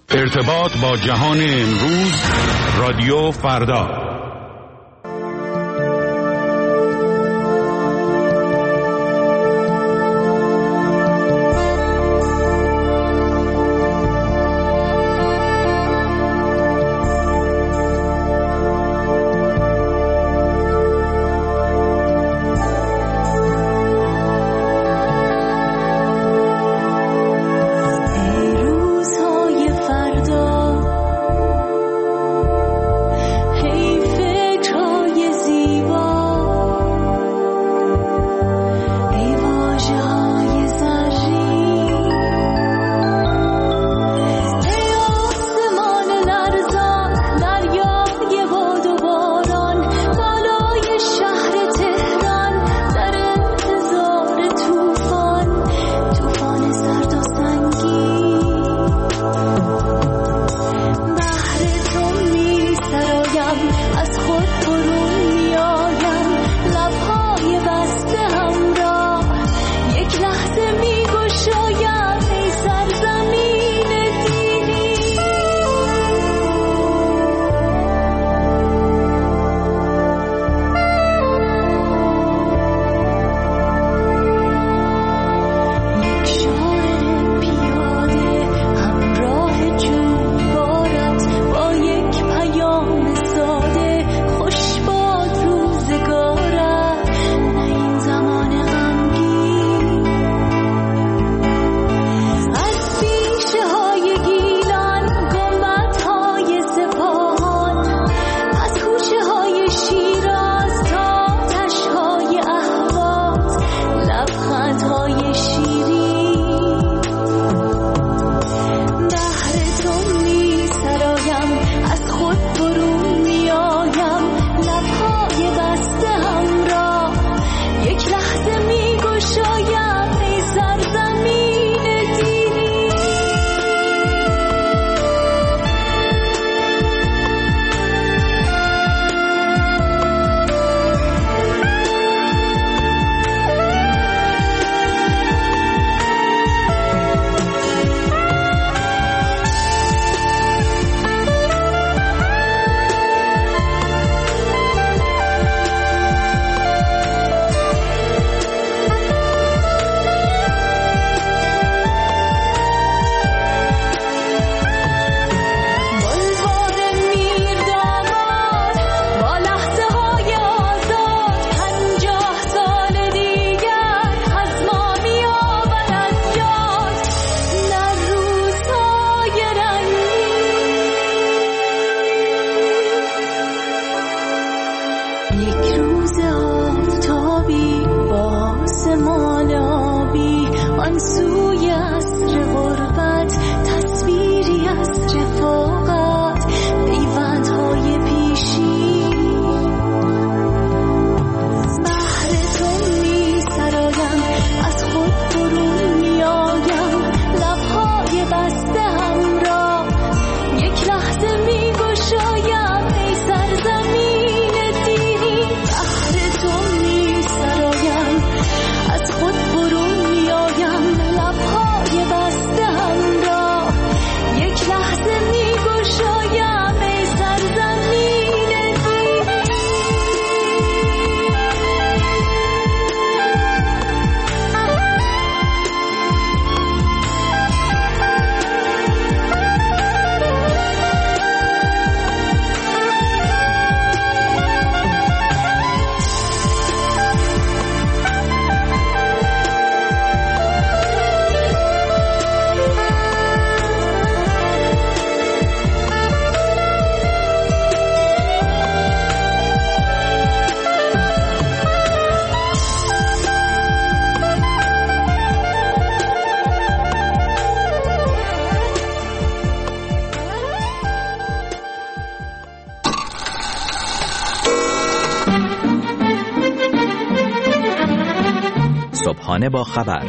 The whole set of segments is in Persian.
ارتباط با جهان امروز، رادیو فردا. صبحانه با خبر،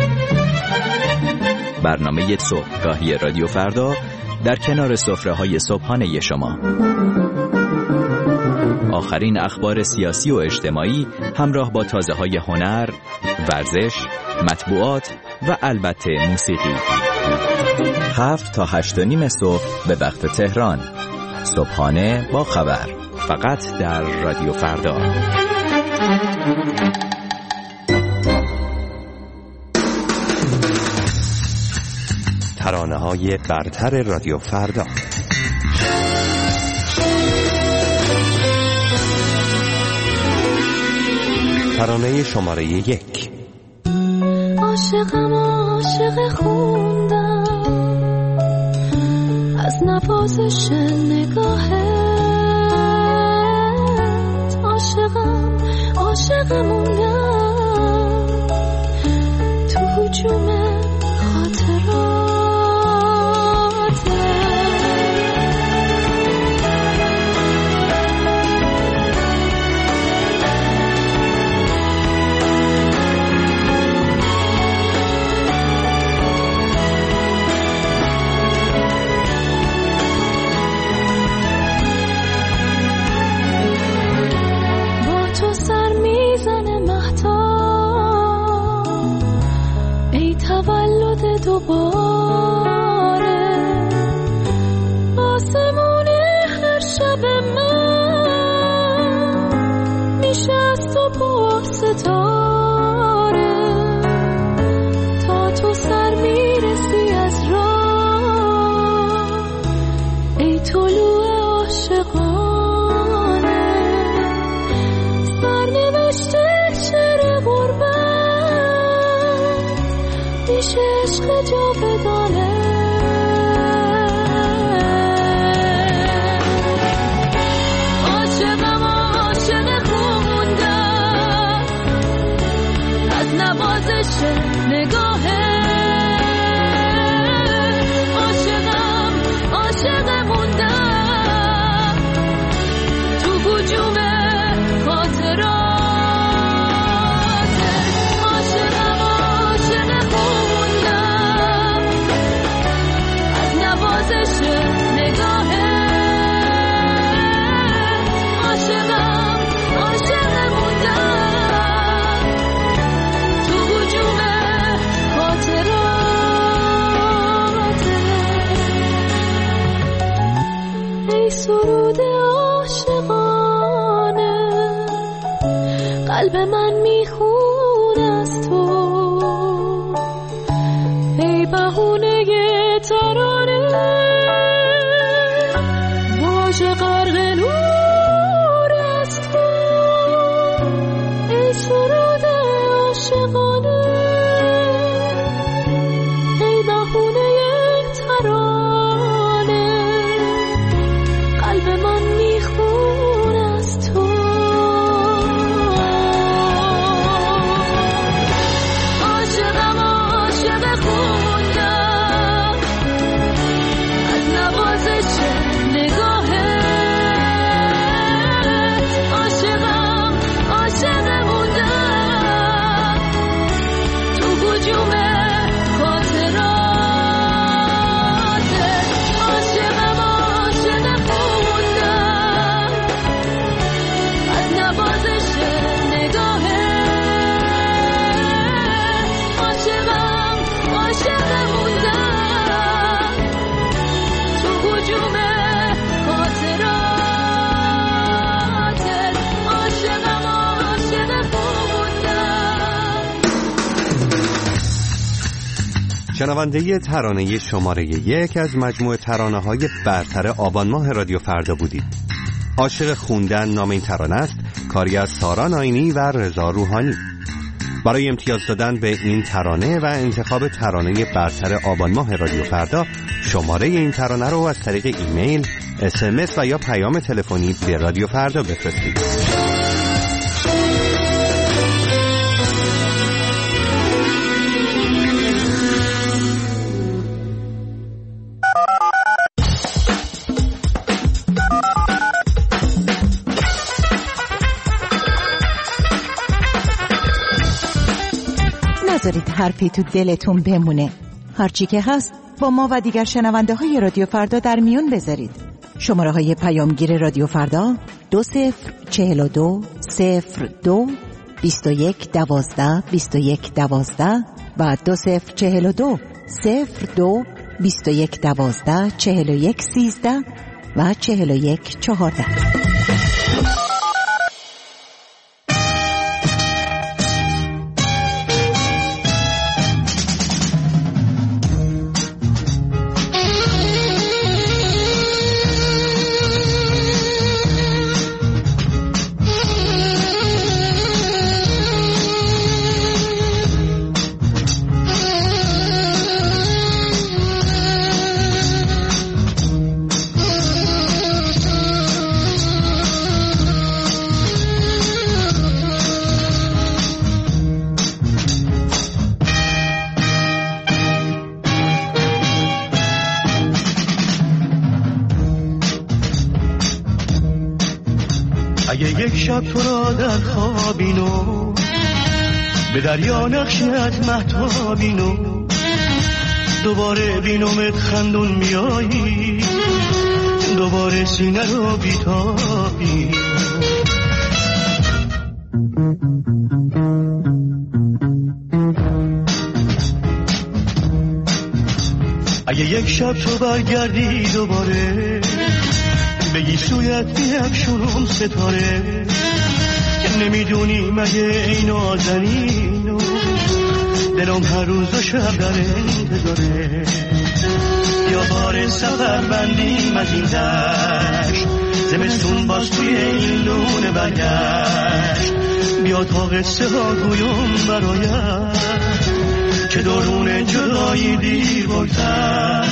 برنامه صبحگاهی رادیو فردا در کنار سفره‌های صبحانه شما. آخرین اخبار سیاسی و اجتماعی همراه با تازه‌های هنر، ورزش، مطبوعات و البته موسیقی. 7 تا 8 و نیم صبح به وقت تهران. صبحانه با خبر، فقط در رادیو فردا. ترانه‌های برتر رادیو فردا. ترانه شماره 1. عاشقم عاشق خوندم از نوازش نگاهت، عاشقم عاشق موندم تو هجوم خاطرات. دوباره آسمون هر شب من میشه از تو با ستاره، تا تو سر میرسی از راه ای طلوع عاشقانه. سرنوشت شعر غربت میشه عشق جاودانه. عاشقم عاشق خوندم از نوازش نگاهه، عاشقم عاشق موندم تو هجوم خاطرات. قلب من میخونه از تو ای بهونه ترانه، واژه غرق نور از تو ای سرود عاشقانه، ای بهونه ترانه. قلب من میخونه از تو. شنونده ترانه شماره 1 از مجموعه ترانه‌های برتر آبان ماه رادیو فردا بودید. عاشق خوندن نام این ترانه است، کاری از سارا ناینی و رضا روحانی. برای امتیاز دادن به این ترانه و انتخاب ترانه برتر آبان ماه رادیو فردا، شماره این ترانه رو از طریق ایمیل، SMS و یا پیام تلفنی به رادیو فردا بفرستید. نذارید حرفی تو دلتون بمونه. هرچی که هست با ما و دیگر شنونده های رادیو فردا در میون بذارید. شماره های پیامگیر رادیو فردا 2042 02 21 12 21 12 و 2042 02 21 12 41 13 و 41 14. اگه یک شب تو را در خوابینو به دریا نقشت مهتابینو دوباره بینومت خندون میایی دوباره سینه رو بیتابی اگه یک شب تو برگردی دوباره بگی سویت بیفشونم ستاره نمیدونی مگه این نازنینو دلم هر روز و شب در انتظاره یا بار سفر بندیم از این دشت زمستون باز توی این لونه برگشت بیا تا قصه ها گویم برایت که درون جدایی دیر بگذر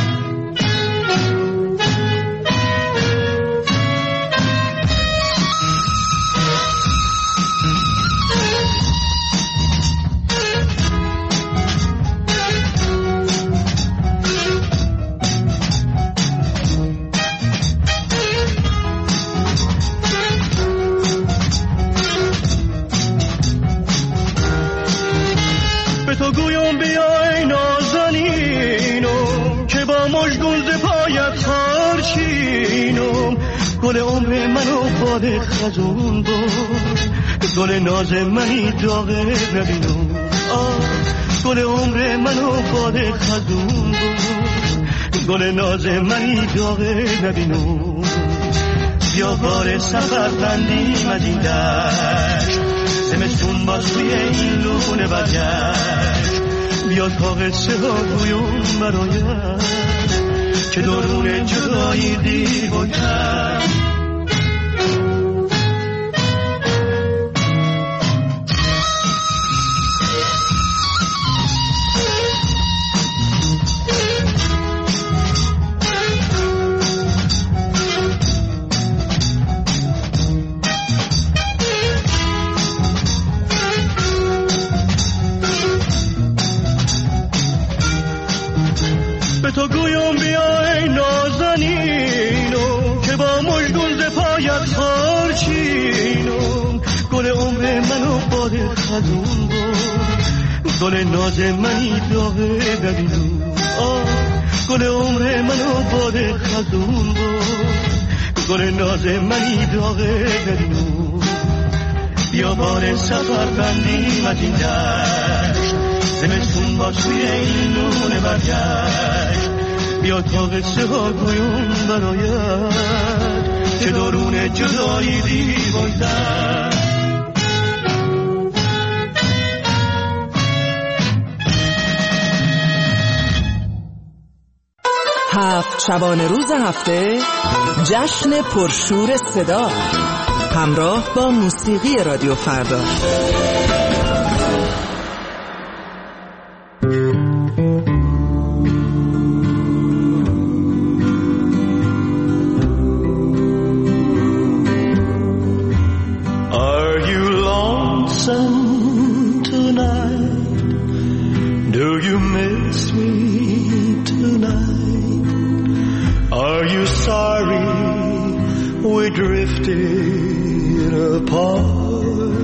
تو گویم بیای نازنینم که با مژگون ز پایت خارچینم گل عمر منو باد خزون بود گل ناز منی داغه نبینم گل عمر منو باد خزون بود گل ناز منی داغه نبینم بیا بار سفر بندیم از این دشت زمستون باز توی این لونه برگشت بیا تا قصه ها گویم برایت که درون جدایی دیر بگذر از اون بود گل ناز منی داغه ببینم گل عمر منو باد خزون بود گل ناز منی داغه ببینم بیا بار سفر بندیم از این دشت زمستون با توی این لونه برگشت بیا تا قصه ها گویم برایت که درون جدایی دیوایدن هفت شبانه روز هفته جشن پرشور صدا همراه با موسیقی رادیو فردا. Are you lonesome tonight? Do you miss me tonight? Are you sorry we drifted apart?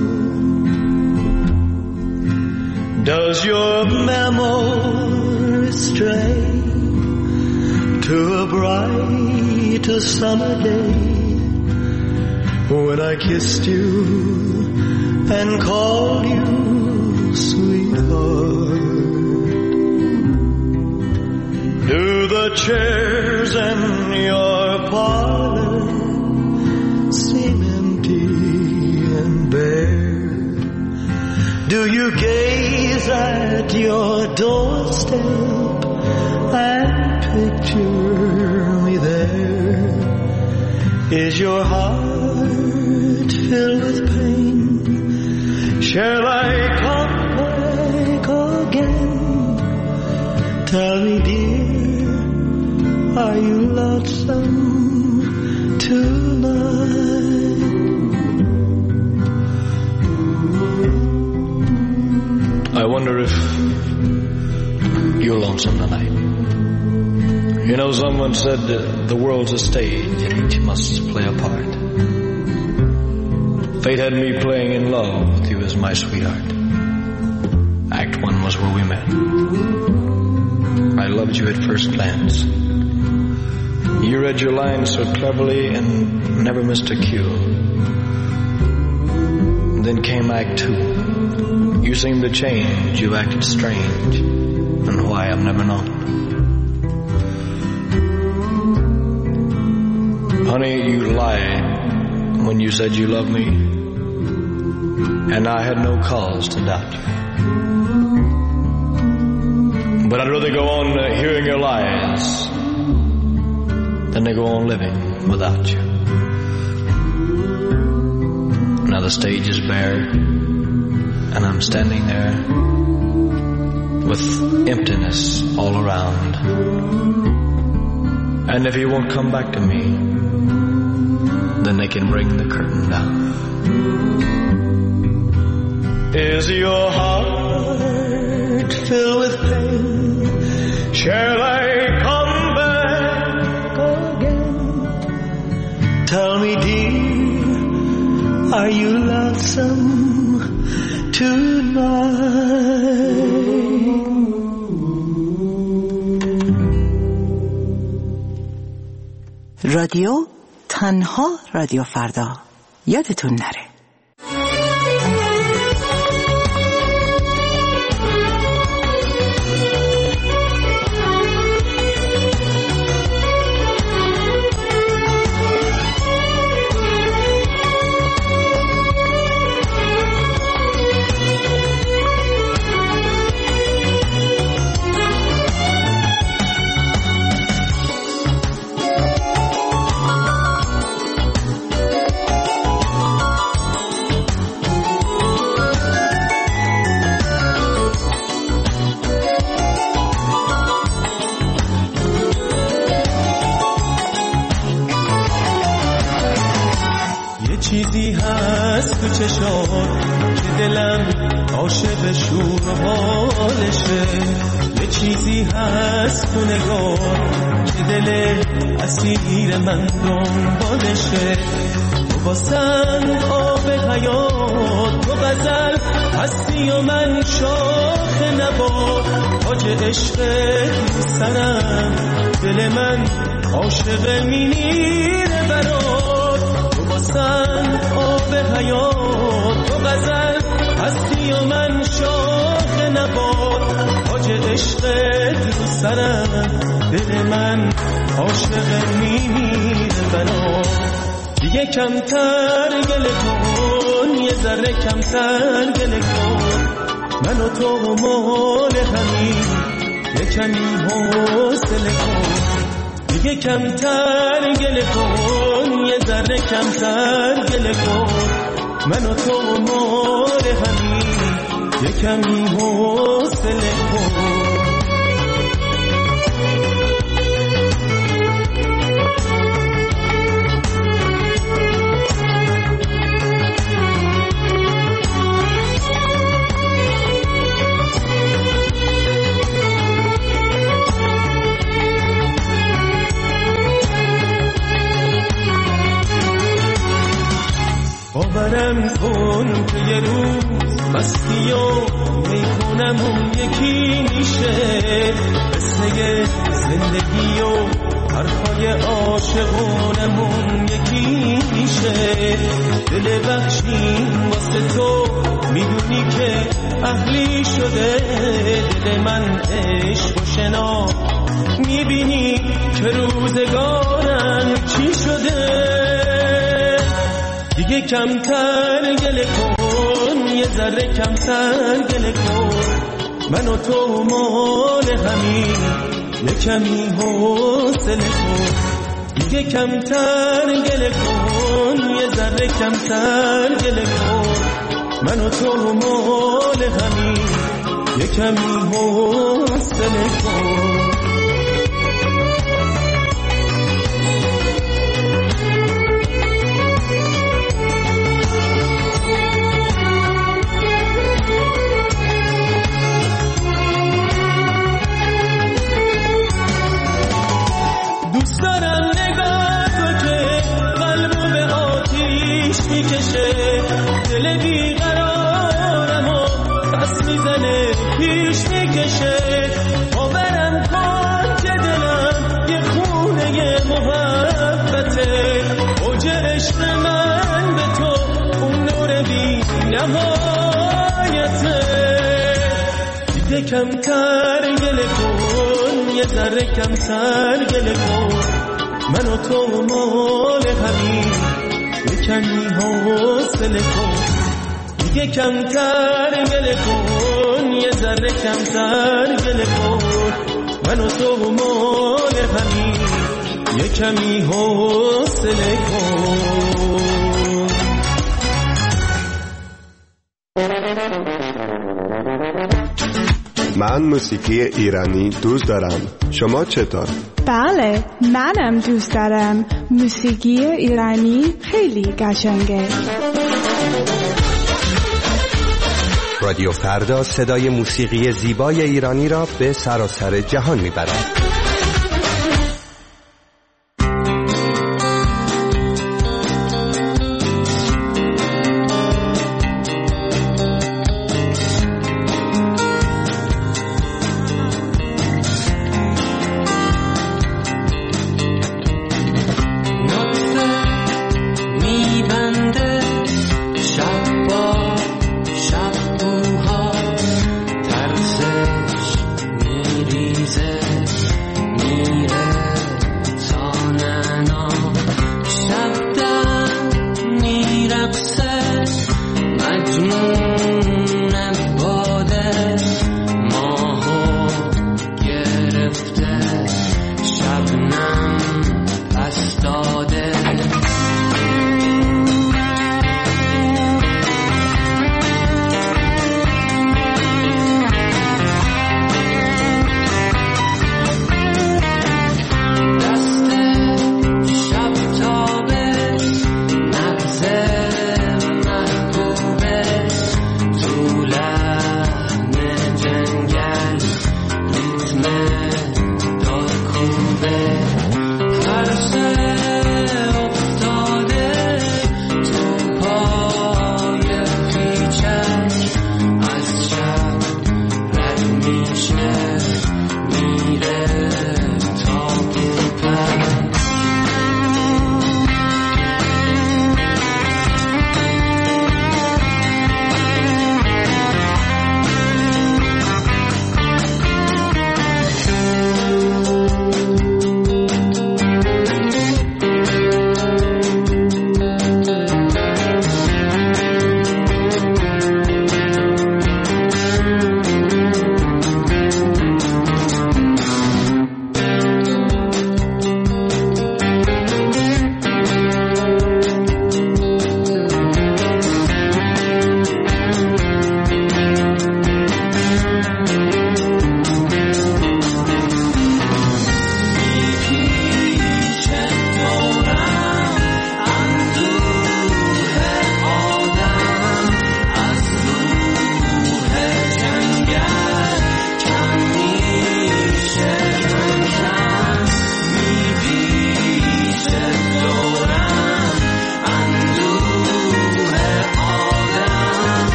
Does your memory stray to a bright summer day when I kissed you and called you sweetheart? Do the chairs in your parlor seem empty and bare? Do you gaze at your doorstep and picture me there? Is your heart filled with pain? Shall I come back again? Tell me, dear, are you lonesome tonight? I wonder if you're lonesome tonight. You know, someone said the world's a stage and each must play a part. Fate had me playing in love with you as my sweetheart. Act 1 was where we met. I loved you at first glance. You read your lines so cleverly and never missed a cue. Then came Act 2. You seemed to change, you acted strange, and why I've never known. Honey, you lied when you said you loved me, and I had no cause to doubt you. But I'd rather go on hearing your lies than to go on living without you. Now the stage is bare, and I'm standing there with emptiness all around. And if you won't come back to me, then they can bring the curtain down. Is your heart filled with pain? Shall I come back again? Tell me, dear, are you lonesome tonight? رادیو تنها رادیو فردا، یادتون نره. چیزی هست تو چشات که دلم عاشق شور و حالشه. یه چیزی هست تو نگاه که دل اسیر من دنبالشه. تو باسن آب حیات، تو غزل هستی و من شاخ نبات. تاج عشق تو سرم، دل من عاشق میمیره برات. باسن آب حیات، تو غزل هستی و من شاخ نبات. تاج عشق تو سرم، دل من عاشق میمیره برات. دیگه کمتر گله کن، یه ذره کمتر گله کن. من و تو مال همین، یه کمی حوصله کن. دیگه کمتر گله کن، یه ذره کمتر گله کن. من و تو مال همین، یه کمی حوصله کن. باورم کن که یه روز مستی و میکنمون یکی میشه. قصه زندگی و حرفای عاشقونمون یکی میشه. دل بخشیم واسه تو، میدونی که اهلی شده. دل من عشق و شنا میبینی که روزگارم چی شده. دیگه کمتر گله کن، یه ذره کمتر گله کن، من و تو مال همین، یه کمی حوصله کن. دیگه کمتر گله کن، یه ذره کمتر گله کن، من و تو مال همین، یه کمی حوصله کن. دوست دارم نگاه تو که قلبو به آتیش میکشه، دل بیقرارم و پس میزنه پیش میکشه. باورم کن که دلم یه خونه محبته، اوج عشق من به تو اون نور بی نهایته. دیگه کمتر گله کن، یه ذره کمتر گله کن، من و تو مال همین، یه کمی حوصله کن. دیگه کمتر گله کن، یه ذره کمتر گله کن، من و تو مال همین، یه کمی حوصله کن. من موسیقی ایرانی دوست دارم. شما چطور؟ بله، منم دوست دارم. موسیقی ایرانی خیلی قشنگه. رادیو فردا صدای موسیقی زیبای ایرانی را به سراسر جهان میبرد. فرسه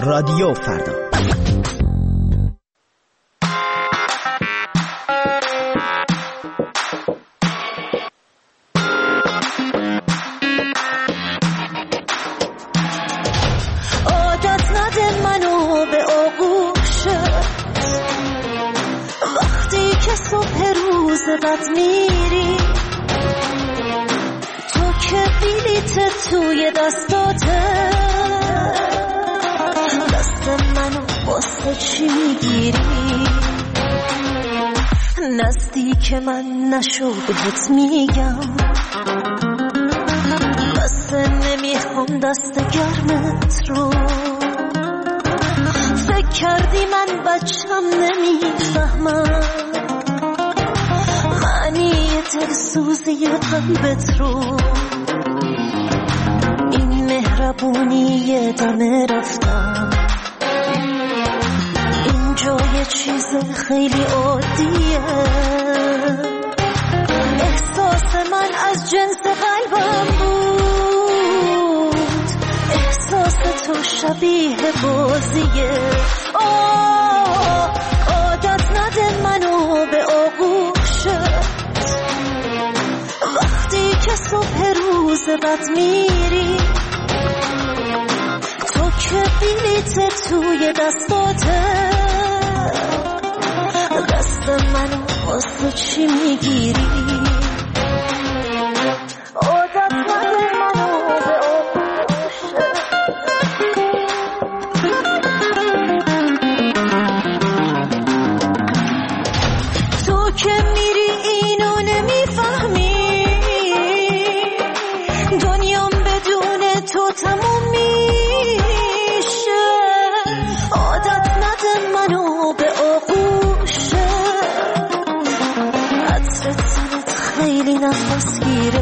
رادیو فردا. عادت نده منو به آغوشت وقتی که صبح روز بد میری، تو که بلیت توی دستاته، دست منو واسه چی میگیری؟ نزدیک من نشو بهت میگم، بس نمیخوام دست گرمت رو. فکر کردی من بچم نمیفهمم معنی دلسوزی قلبت رو. این مهربونی دم رفتم، اینجا یه چیز خیلی عادیه. احساس من از جنس قلبم بود، احساس تو شبیه بازیه. عادت نده منو به آغوشت وقتی که صبح روز بد میری، تو که بلیت توی دستاته، دست منو واسه چی میگیری؟ عادت نده منو به آغوشت. تو که میری اینو نمیفهمی، دنیام بدون تو تموم میشه. عادت نده منو به آغوشت، عطر تنت خیلی نفس گیره.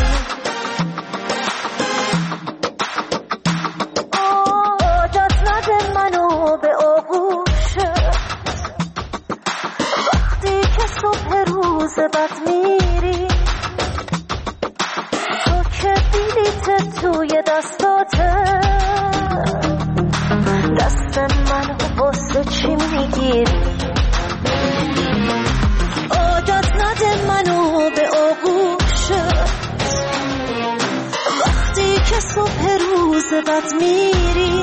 عادت نده منو به آغوشت وقتی که صبح روز بد میری، تو که بلیت توی دستاته، دست منو واسه چی میگیری؟ عادت نده منو به آغوشت وقتی که صبح روز بد میری،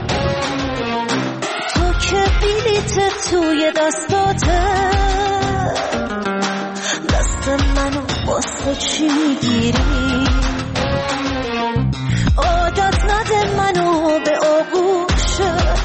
تو که بلیت توی دستاته، دست منو واسه چی میگیری؟ عادت نده منو به آغوشت.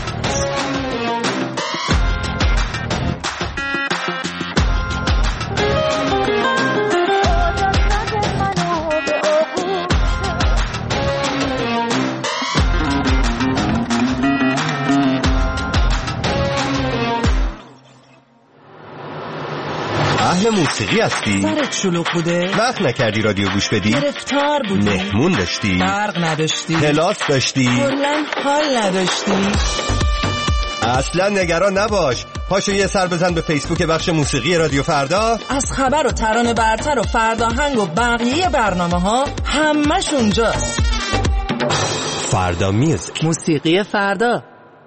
اهل موسیقی هستی؟ سرت شلوغ بوده؟ وقت نکردی رادیو گوش بدی؟ گرفتار بودی؟ مهمون داشتی؟ برق نداشتی؟ کلاس داشتی؟ کلاً حال نداشتی؟ اصلا نگران نباش، پاشو یه سر بزن به فیسبوک بخش موسیقی رادیو فردا. از خبر و ترانه برتر و فرداهنگ و بقیه برنامه ها همش اونجاست. فردا میوزیک، موسیقی فردا.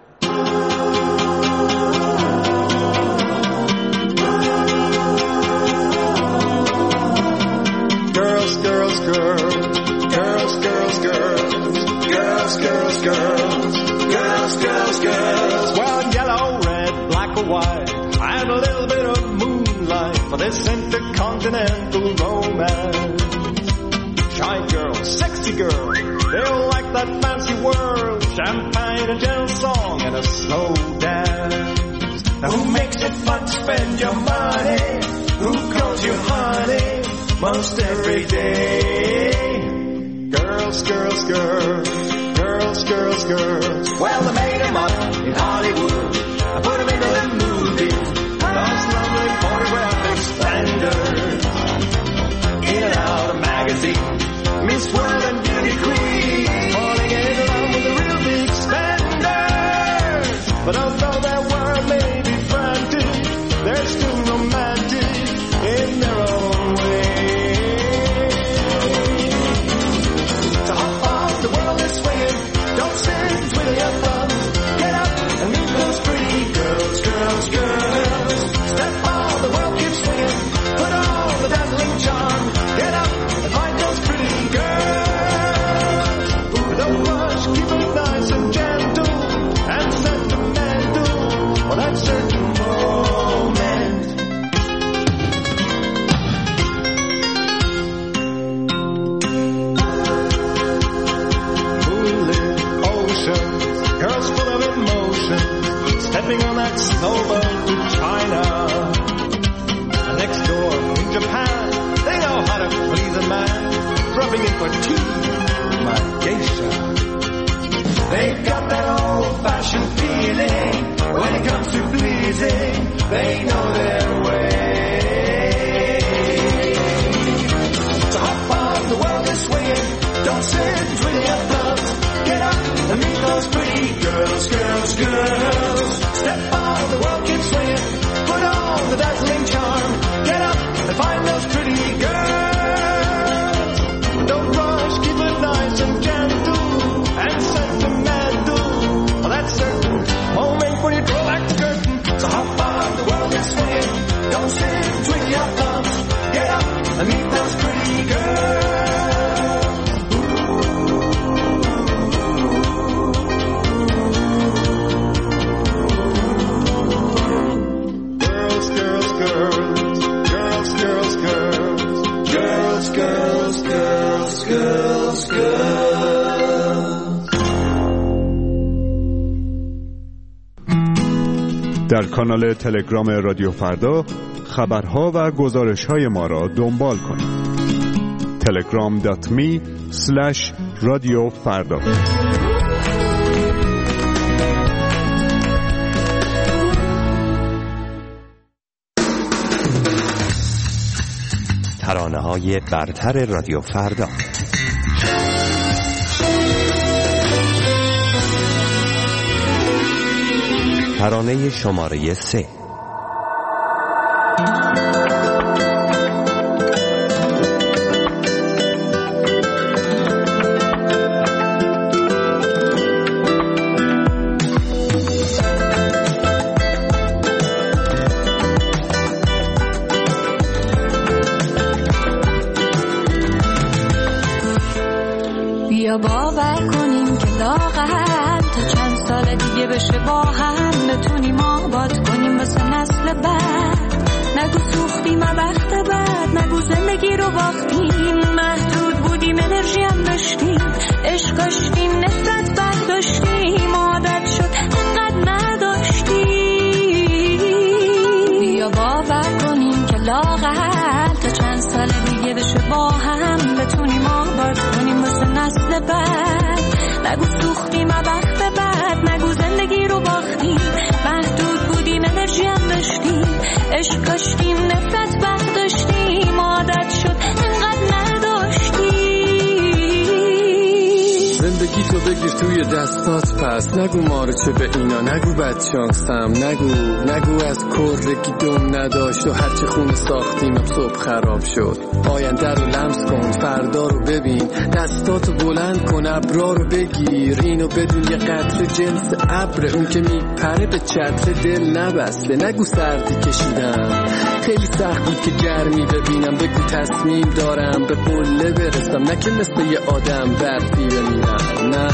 And a little bit of moonlight for this intercontinental romance. Shy girls, sexy girls, they all like that fancy world. Champagne and gentle song and a slow dance. Now who makes it fun to spend your money? Who calls you honey most every day? Girls, girls, girls, girls, girls, girls. Well, they made them up in Hollywood. I put them into the movie, those lovely photographic standards. In and out of magazines, Miss World and Beauty Queen, falling in love with the real big spenders. But although their world may be frantic, they're still romantic in their own way. So hop off, the world is swinging, don't sit, twiddle your thumbs, get out. Rolex over to China. Next door in Japan, they know how to please a man. Rubbing in for tea, my geisha. They've got that old-fashioned feeling. When it comes to pleasing, they know their way. So hop on, the world is swinging. Don't sit and twiddle your thumbs. Get up and meet those pretty girls, girls, girls. Step on, the world keeps swinging. Put on the dazzling charm. Get up and find those pretty girls. Don't rush, keep it nice and gentle and sentimental. Well, that's certain. Moment when you draw back the curtain. So hop on, the world is swinging. Don't sit and twiddle your thumbs. Get up and meet those pretty girls. در کانال تلگرام رادیو فردا خبرها و گزارش‌های ما را دنبال کنید. telegram.me/radiofarda. ترانه‌های برتر رادیو فردا. ترانه شماره 3. بیا باور کنیم که لااقل تا چند سال دیگه بشه با هم بتونیم آباد کنیم واسه نسل بعد. نگو سوختیم وقت بعد، نگو زندگی رو باختیم، محدود بودیم انرژی هم داشتیم، عشق داشتیم نفرت برداشتیم، عادت شد انقدر نداشتیم. بیا باور کنیم که لااقل تا چند سال دیگه بشه با هم بتونیم آباد کنیم واسه نسل بعد. نگو سوختیم وقت بعد، نگو زندگی رو باختیم، محدود بودیم انرژی هم داشتیم، عشق داشتیم نفرت برداشتیم، عادت شد انقدر نداشتیم. زندگی تو بگیر توی دستات پس، نگو مارچه به اینا، نگو بدشانسم، نگو از کرگی دم نداشت و هرچه خونه ساختیم صبح خراب شد. آینده رو لمس کن، فردا رو ببین، دستاتو بلند کن، ابرا رو بگیر، اینو بدون یه قطره جنس ابر، اون که میپره به چتر دل نبسته. نگو سردی کشیدم، خیلی سخت بود که گرمی ببینم، بگو تصمیم دارم به قله برسم، نه که مثل یه آدم برفی بمیرم. نه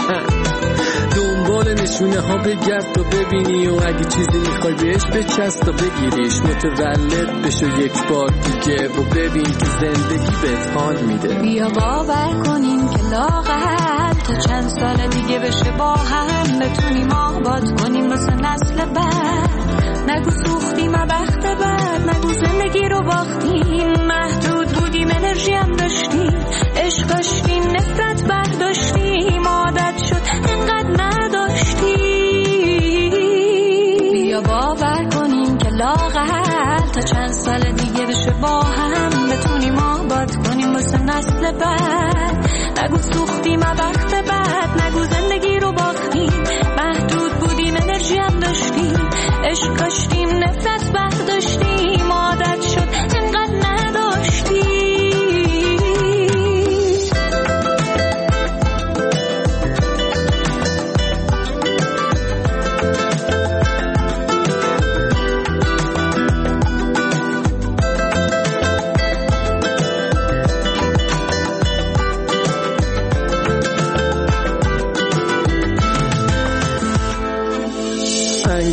دنبال نشونه ها بگرد تا ببینی، و اگه چیزی میخوای بهش بچست تا بگیریش، متولد بشو یک بار دیگه و ببین که زندگی بهت حال میده. بیا باور کنیم که لااقل تا چند سال دیگه بشه با هم بتونیم آباد کنیم واسه نسل بعد. نگو سوختیم وقت بعد، نگو زندگی رو باختیم، محدود بودیم انرژی هم داشتیم، عشق داشتیم نفرت برداشتیم، عادت شد انقدر نداشتیم. بیا باور کنیم که لااقل تا چند سال دیگه بشه با هم بتونیم آباد کنیم واسه نسل بعد. نگو سوختیم وقت بعد، نگو زندگی رو باختیم، محدود بودیم انرژی هم داشتیم، عشق داشتیم نفرت برداشتیم، عادت شد انقدر نداشتیم.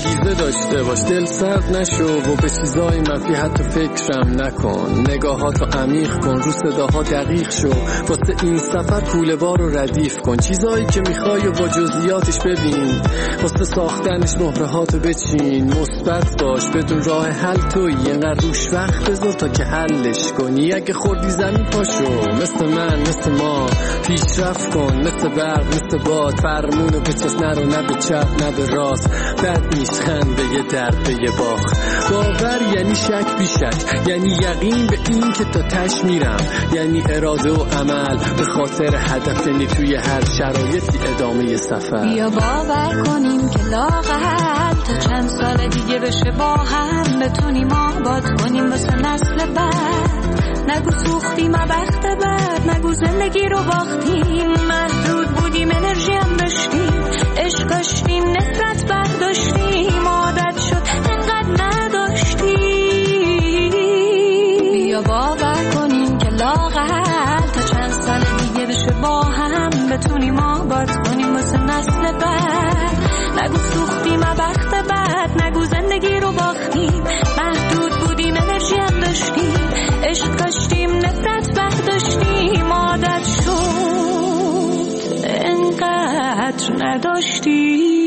انگیزه داشته باش، دل سرد نشو و به چیزای منفی حتی فکرم نکن. نگاهاتو عمیق کن، رو صداها دقیق شو، واسه این سفر کوله بار رو ردیف کن. چیزایی که میخوای و با جزئیاتش ببین، واسه ساختنش مهرهاتو بچین. مثبت باش، بدون راه حل تویی، اینقدر روش وقت بذار تا که حلش کنی. اگه خوردی زمین پاشو، مثل من مثل ما پیشرفت کن، مثل برق مثل باد. فرمونو به چست نرو، نه به چپ نه به راست. بد نیست خنده درد به باخت. باور یعنی شک بی شک، یعنی یقین به این که تا تش میرم، یعنی اراده و عمل به خاطر هدف. یعنی توی هر شرایطی ادامه سفر. بیا باور کنیم که لااقل تا چند سال دیگه بشه با هم بتونیم آباد کنیم واسه نسل بعد. نگو سوختیم وقت بعد، نگو زندگی رو باختیم. محدود بودیم انرژی هم داشتیم، عشق داشتیم نفرت برداشتیم. عادت شد انقدر نداشتیم. بیا باور کنیم که لااقل تا چند سال دیگه بشه با هم بتونیم آباد کنیم واسه نسل بعد. نگو سوختیم وقت بعد، نگو زندگی رو باختیم. محدود بودیم انرژی هم داشتیم، عشق داشتیم نفرت برداشتیم. عادت شد انقدر نداشتیم.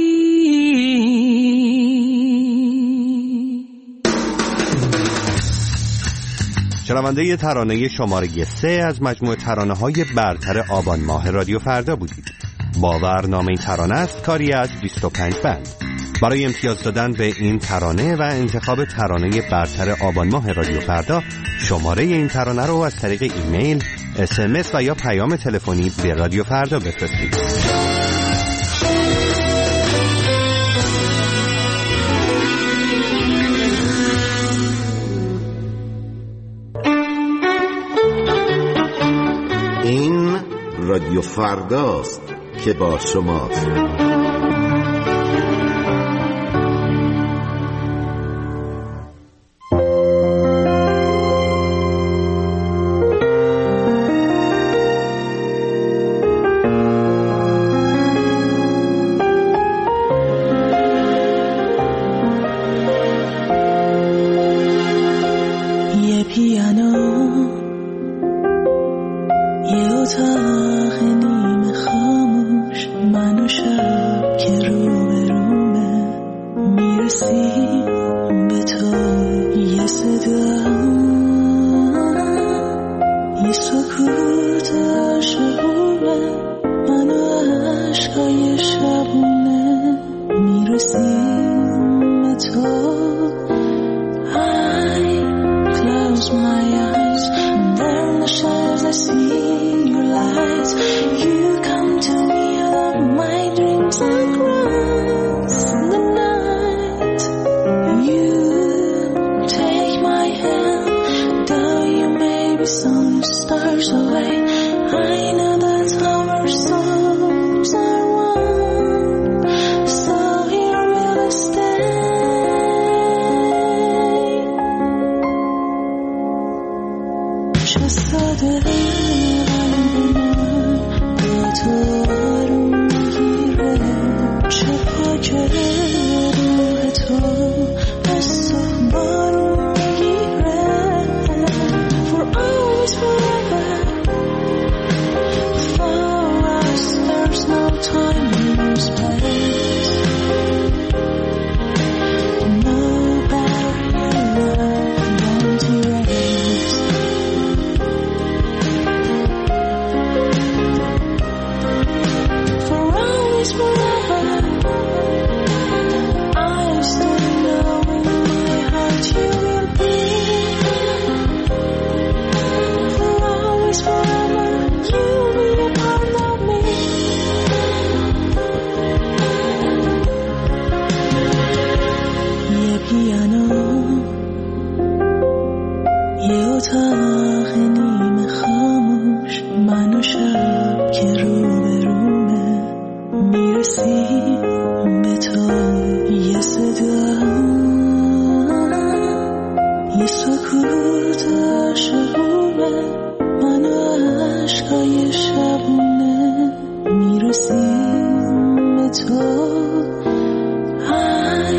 شنونده ترانه شماره 3 از مجموعه ترانه‌های برتر آبان ماه رادیو فردا بودید. باور نام این ترانه است، کاری از 25 بند. برای امتیاز دادن به این ترانه و انتخاب ترانه برتر آبان ماه رادیو فردا، شماره این ترانه رو از طریق ایمیل، SMS و یا پیام تلفنی به رادیو فردا بفرستید. این رادیو فرداست که با شماست. میرسیم به تو.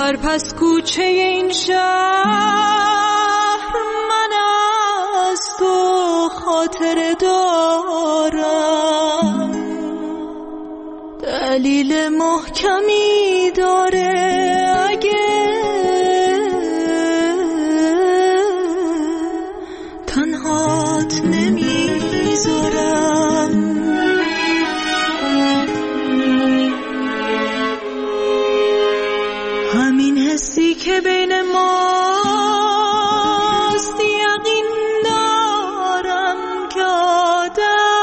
در پس کوچه این شهر من از تو خاطر دارم، دلیل محکمی داره اگه تنهات نمیذارم. همین حسی که بین ماست یقین دارم که عادت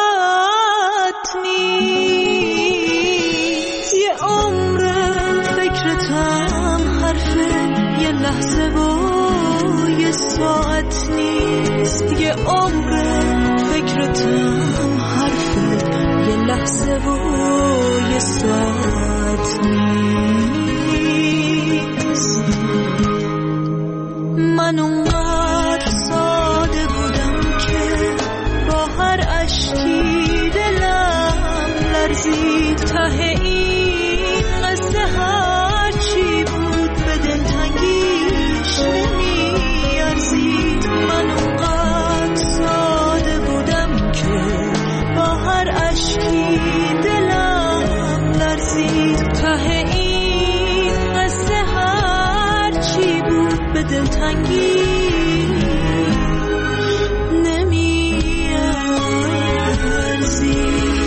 نیست. یه عمر فکرتم حرفه یه لحظه و یه ساعت نیست. یه عمر فکرتم حرفه یه لحظه و یه ساعت نیست. من اونقدر ساده بودم که با هر اشکی دلم لرزید. ته این قصه هر چی بود به دلتنگیش نمیارزید. من اونقدر ساده بودم که با هر اشکی دلم لرزید. ته این قصه هر چی بود به دلتنگی نمیارزید.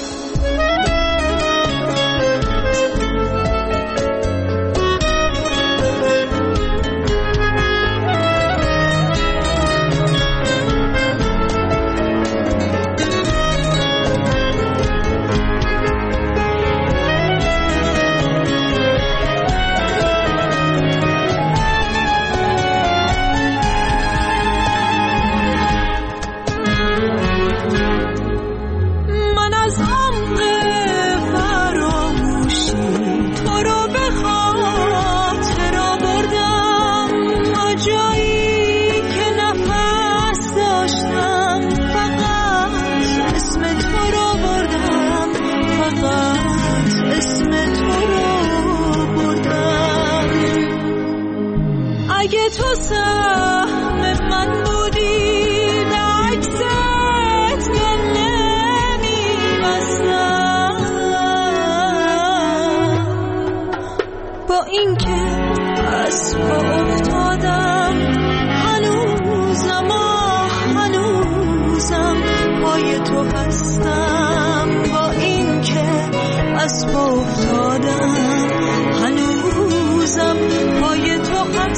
اگه تو سهم من بودی به عکست دل نمی‌بستم. با اینکه از پا افتادم هنوزم پای تو هستم. با اینکه از پا افتادم هنوزم پای تو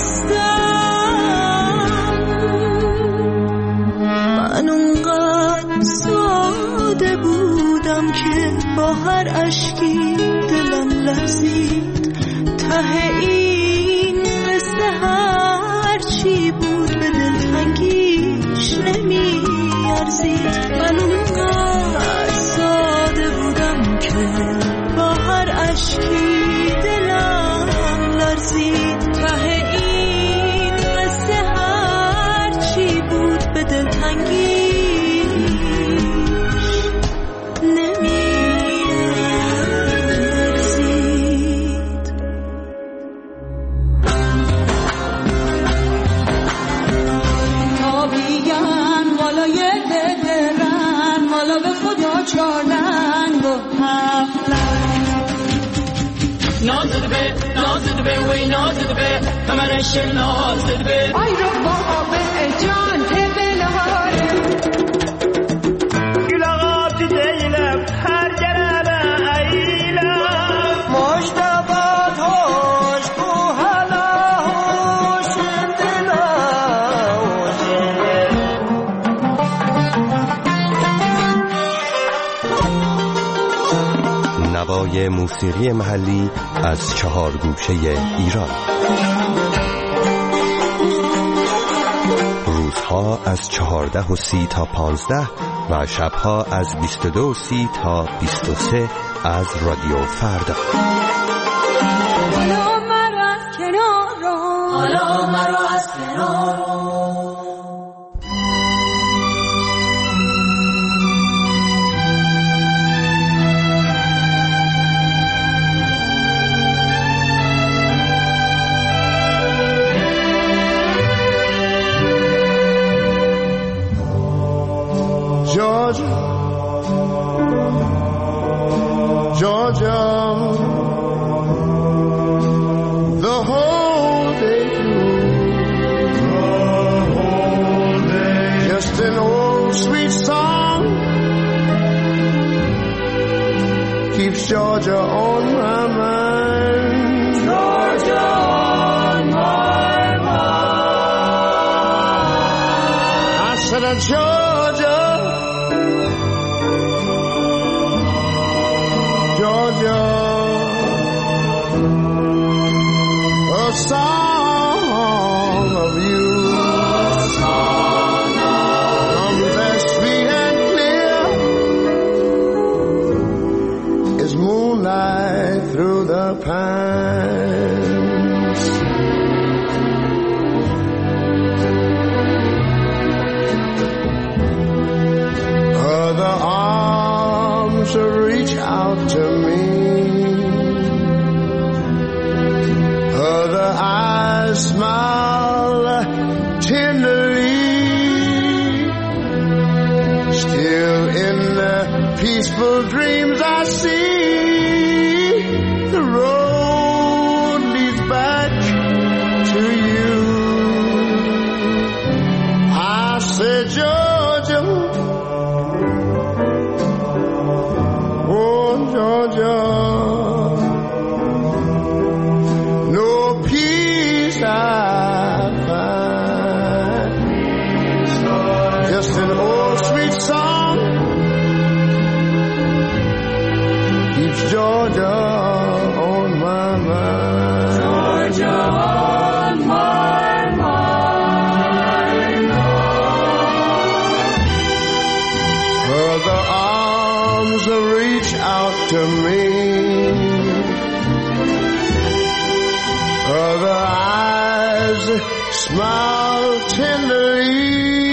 هستم. من اونقدر ساده بودم که با هر اشکی دلم لرزید. ته این قصه هر چی بود به دلتنگیش نمیارزید. من اونقدر ساده بودم که با هر اشکی دلم لرزید. ته این قصه هر چی بود به دلتنگیش نمیارزید. تا بیگن بالای دلرن مالا به خدا چارن با هفتن نازد به وی نازد به کمرش نازد به آی رو با به جان تبلهاره گلغات دیلم هر گرم ایلم مشتبات هوش کو حالا هوش دلا نوای موسیقی محلی از 4 گوشه ایران. روزها از 14:30 تا 15 و شبها از 22:30 تا 23 از رادیو فردا. حالا مرا از کنار Georgia, the whole day through, just an old sweet song keeps Georgia on my mind. Georgia on my mind. I said, Georgia, Georgia, a song of you, comes as sweet and clear as moonlight through the pines. Other arms reach out to me, other eyes smile tenderly. Still in the peaceful dreams I see, the road leads back to you. I said, Georgia, oh Georgia, no peace I find, just an old sweet song keeps Georgia on my mind. Georgia on my mind. Other arms reach out to me, other eyes smile tenderly.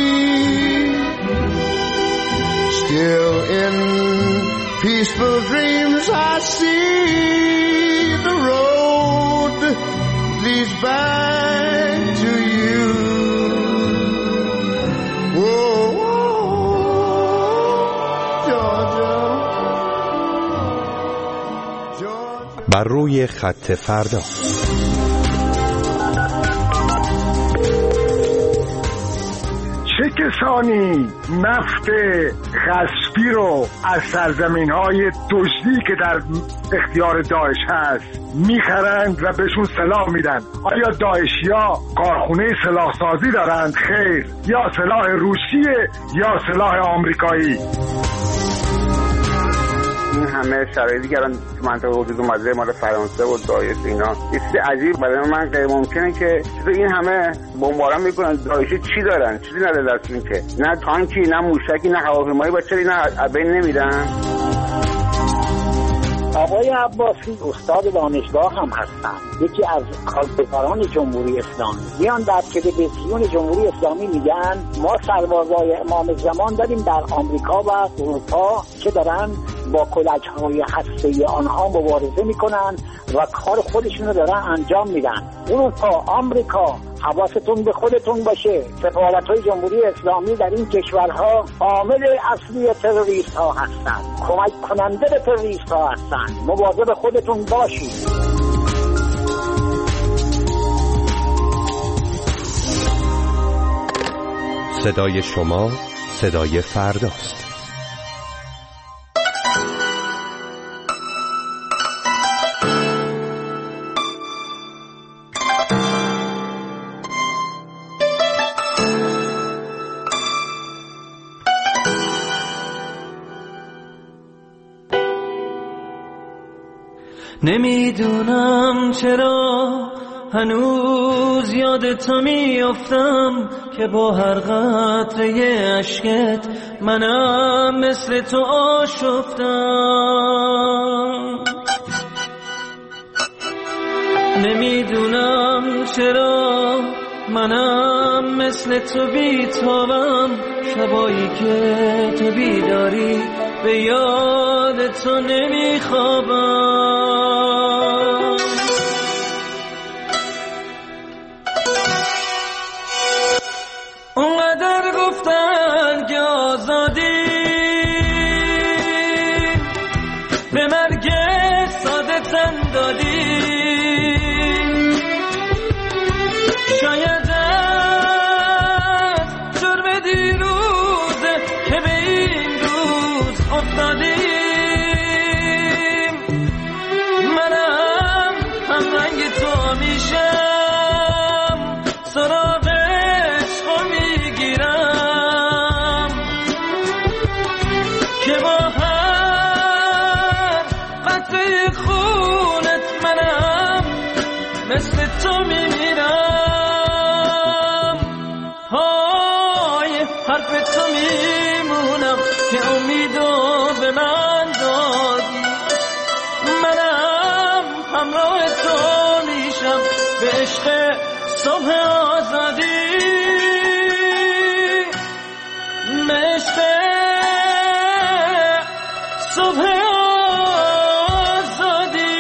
Still in peaceful dreams I see, the road leads back to you. Whoa, Georgia, Georgia. بر روی خط فردا. چه کسانی نفت غصبی رو از سرزمین‌های دزدی که در اختیار داعش هست میخرند و بهشون سلاح میدن؟ آیا داعشیا کارخونه سلاحسازی دارند؟ خیر. یا سلاح روسیه یا سلاح آمریکایی. این همه شرایطی که الان تو منطقه حدود اومده مال فرانسه و داعش اینا، یه چیز عجیب برای من غیر ممکنه که این همه بمباران میکنن. داعش چی دارن؟ چیزی نداره دستشون که نه تانکی نه موشکی نه هواپیمایی، با چرا اینا از بین نمیرن؟ آقای عباسی استاد دانشگاه هم هستن، یکی از کارگزاران جمهوری اسلامی. میان در تلویزیون جمهوری اسلامی میگن ما سربازای امام زمان داریم در آمریکا و اروپا که دارن با کلچهای هسته‌ای آنها مبارزه میکنن و کار خودشون رو دارن انجام میدن. اروپا، آمریکا، حواستون به خودتون باشه، سفارت‌های جمهوری اسلامی در این کشورها عامل اصلی تروریست ها هستند، کمک کننده به تروریست ها هستند. مواظب خودتون باشید. صدای شما صدای فرداست. نمیدونم چرا هنوز یاد تو میافتم که با هر قطره اشکت منم مثل تو آشفتم. نمیدونم چرا منم مثل تو بیتابم، شبایی که تو بیداری به یاد تو نمیخوابم. اونقدر گفتن که آزادی به مرگ همراه تو میشم به عشق صبح آزادی، به عشق صبح آزادی.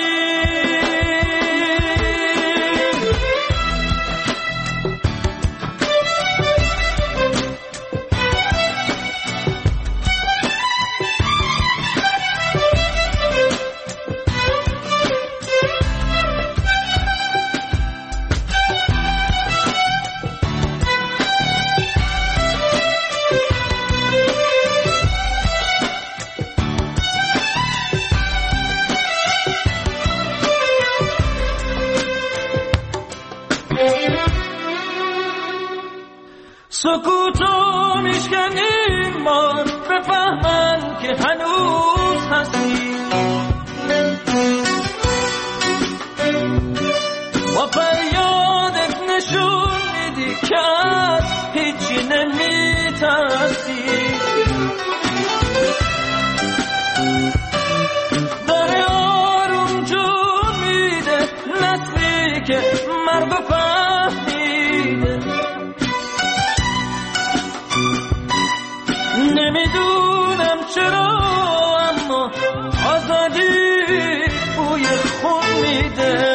سکوتو میشکنیم بار بفهمن که هنوز هستی، با فریادت نشون میدی که از هیچی نمیترسی. داره آروم جون میده نسلی که مرگ فهمیده. نمیدونم چرا اما آزادی بوی خون میده.